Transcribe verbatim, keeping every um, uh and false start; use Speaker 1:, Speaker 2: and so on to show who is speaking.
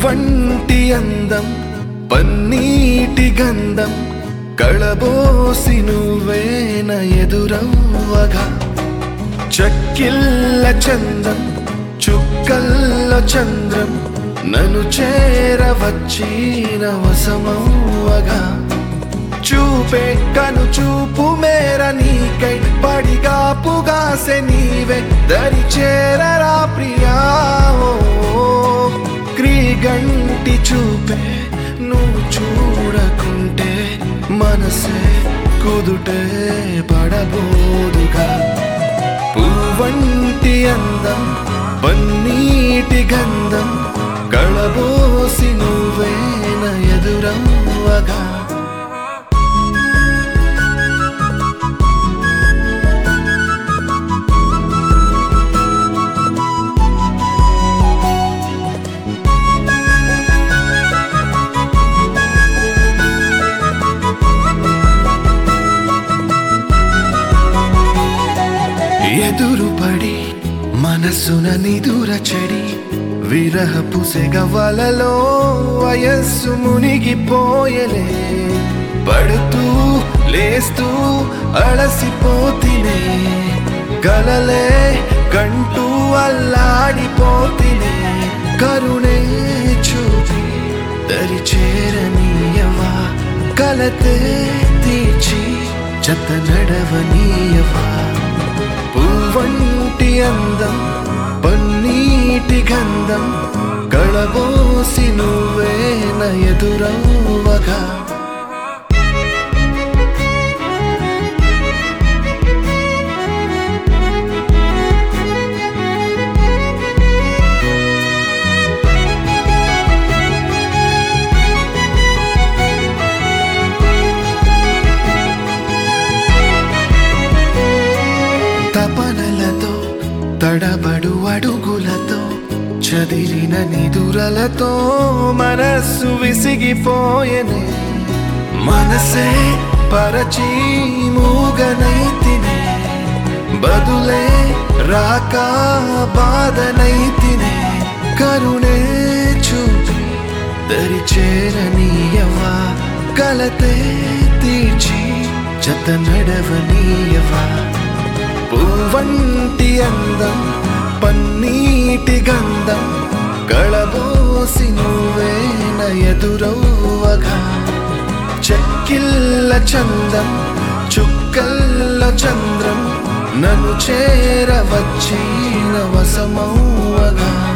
Speaker 1: పువ్వంటి అందం పన్నీటి గంధం కళబోసి నువ్వేన ఎదురవ్వగా చక్కిల్ల చందం చుక్కల్లో చంద్రం నన్ను చేరవచ్చిన వసమవ్వగా చూపే కను చూపు మేర నీకై పడిగా పుగాసె నీవే దరి చేరరా ప్రియా క్రీగంటి చూపే నువ్వు చూడకుంటే మనసే కుదుటే పడబోదుగా పువ్వంటి అందం పన్నీటి గంధం కళబోసి నువ్వేన ఎదురవ్వగా ఎదురుపడి మనసున నిదుర చెడి విరహపు సెగవలలో వయస్సు మునిగిపోయలే పడుతూ లేస్తూ అలసిపోతినే కలలే కంటూ అల్లాడిపోతినే కరుణే చూపి దరి చేరనీయవా కలతే తీర్చి జత నడవనీయవా పువ్వంటి అందం పన్నీటి గంధం కళబోసి నువ్వేన ఎదురవ్వగా తపనలతో తడబడు అడుగులతో చదిరిన నిదురలతో మనస్సు విసిగిపోయెనే మనసే పరచి మూగనైతినే బదులే రాక బాధనైతినే కరుణే చూపి దరి చేరనీయవా కలతే తీర్చి జత నడవనీయవా పువ్వంటి అందం పన్నీటి గంధం కళబోసి నువ్వేన ఎదురవ్వగా చక్కిల్ల చందం చుక్కల్లో చంద్రం నన్ను చేరవచ్చిన వసమవ్వగా